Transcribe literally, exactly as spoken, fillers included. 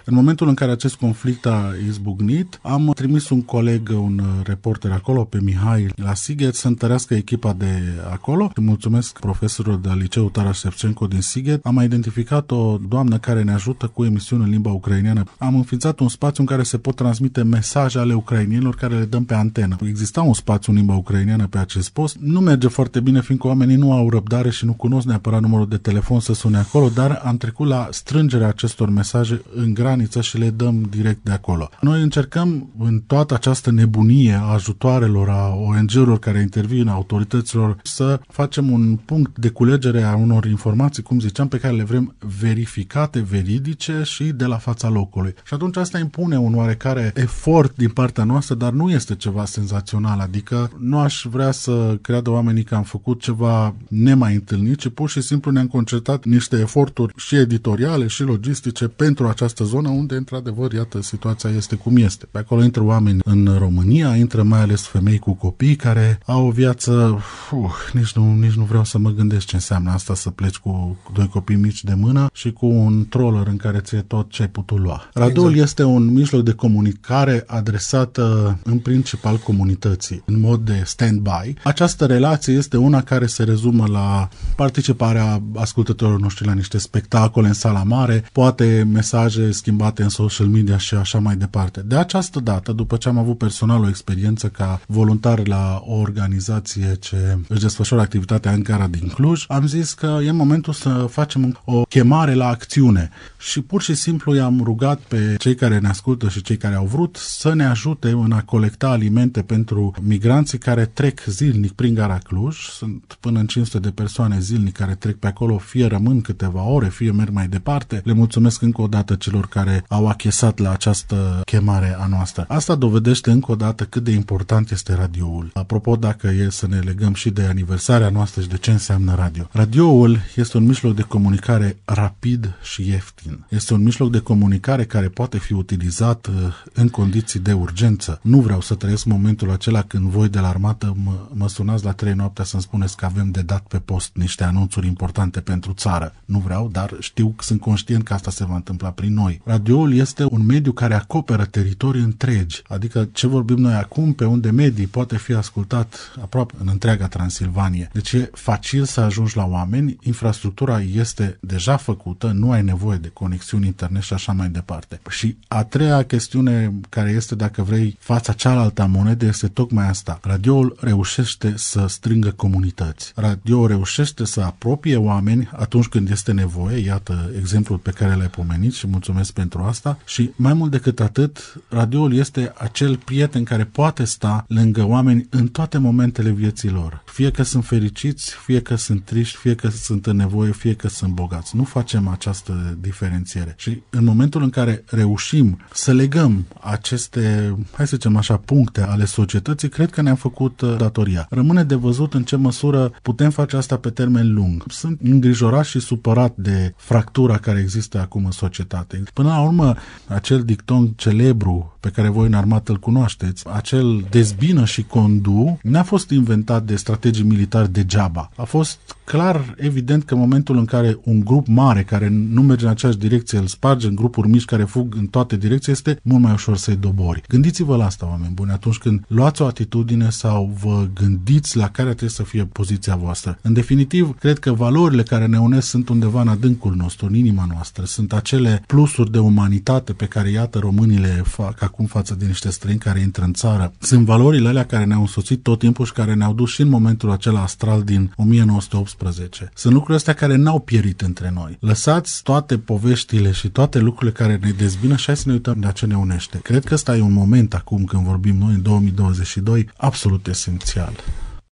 În momentul în care acest conflict a izbucnit, am trimis un coleg, un reporter acolo, pe Mihai, la Sighet, să întărească echipa de acolo. Îi mulțumesc profesorul de la Liceul Taras Shevchenko din Sighet. Am identificat o doamnă care ne ajută cu emisiuni în limba ucraineană. Am înființat un spațiu în care se pot transmite mesaje ale ucrainienilor care le dăm pe antenă. Exista un spațiu în limba ucraineană pe acest post. Nu merge foarte bine, fiindcă oamenii nu au răbdare și nu cunosc neapărat numărul de telefon să sune acolo, dar am trecut la strângerea acestor mesaje în graniță și le dăm direct de acolo. Noi încercăm în toată această nebunie a ajutoarelor, a O N G-urilor care intervin, a autorităților, să facem un punct de culegere a unor informații, cum ziceam, pe care le vrem verificate, veridice și de la fața locului. Și atunci asta impune un oarecare efort din partea noastră, dar nu este ceva senzațional, adică nu aș vrea să creadă oamenii că am făcut ceva nemai întâlnit, ci pur și simplu ne-am concertat niște eforturi și editoriale și logistice pentru această zonă unde, într-adevăr, iată, situația este cum este. Pe acolo intră oameni în România, intră mai ales femei cu copii care au o viață, uh, nici, nu, nici nu vreau să mă gândesc ce înseamnă asta, să pleci cu doi copii mici de mână și cu un troller în care ți-e tot ce ai putut lua. Radioul exact. Este un mijloc de comunicare adresat în principal comunității, în mod de stand-by. Această relație este una care se rezumă la participarea ascultătorilor noștri la niște spectacole în sala mare, poate mesaje schimbate în social media și așa mai departe. De această dată, după ce am avut personal o experiență ca voluntar la o organizație ce își desfășoară activitatea în Gara din Cluj, am zis că e momentul să facem o chemare la acțiune și pur și simplu i-am rugat pe cei care ne ascultă și cei care au vrut să ne ajute în a colecta alimente pentru migranții care trec zilnic prin Gara Cluj. Sunt până în cinci sute de persoane zilnic care trec pe acolo, fie rămân câteva ore, fie merg mai departe. Le mulțumesc încă o dată celor care au achesat la această chemare a noastră. Asta dovedește încă o dată cât de important este radioul. Apropo, dacă e să ne legăm și de aniversarea noastră și de ce înseamnă radio. Radioul este un mijloc de comunicare rapid și ieftin. Este un mijloc de comunicare care poate fi utilizat în condiții de urgență. Nu vreau să trăiesc momentul acela când voi de la armată mă, mă sunați la trei noaptea să-mi spuneți că avem de dat pe post niște anunțuri importante pentru țară. Nu vreau, dar știu, sunt conștient că asta se va întâmpla prin noi. Radioul este un mediu care acoperă teritorii întregi, adică ce vorbim noi acum pe unde medii poate fi ascultat aproape în întreaga Transilvanie. Deci e facil să ajungi la oameni, infrastructura este deja făcută, nu ai nevoie de conexiuni internet și așa mai departe. Și a treia chestiune care este, dacă vrei, fața cealaltă a monedei este tocmai asta. Radioul reușește să strângă comunități. Radioul reușește să apropie oameni atunci când este nevoie, iată exemplul pe care l-ai pomenit și mulțumesc pentru asta. Și mai mult decât atât, radioul este acel prieten care poate sta lângă oameni în toate momentele vieții lor. Fie că sunt fericiți, fie că sunt triști, fie că sunt în nevoie, fie că sunt bogați. Nu facem această diferențiere. Și în momentul în care reușim să legăm aceste, hai să zicem așa, puncte ale societății, cred că ne-am făcut datoria. Rămâne de văzut în ce măsură putem face asta pe termen lung. Sunt îngrijorat și supărat de fractura care există acum în societate. Până la urmă, acel dicton celebru pe care voi în armată îl cunoașteți, acel dezbină și condu, n-a fost inventat de strategii militari degeaba. A fost clar evident că în momentul în care un grup mare care nu merge în aceeași direcție îl sparge în grupuri mici care fug în toate direcții, este mult mai ușor să-i dobori. Gândiți-vă la asta, oameni buni, atunci când luați o atitudine sau vă gândiți la care trebuie să fie poziția voastră. În definitiv, cred că valorile care ne unesc sunt undeva în adâncul nostru, în inima noastră. Sunt acele plusuri de umanitate pe care, iată, românii le fac acum față de niște străini care intră în țară. Sunt valorile alea care ne-au însoțit tot timpul și care ne-au dus și în momentul acela astral din o mie nouă sute optsprezece. Sunt lucrurile astea care n-au pierit între noi. Lăsați toate poveștile și toate lucrurile care ne dezbină și hai să ne uităm de ce ne unește. Cred că ăsta e un moment acum când vorbim noi în două mii douăzeci și doi absolut esențial.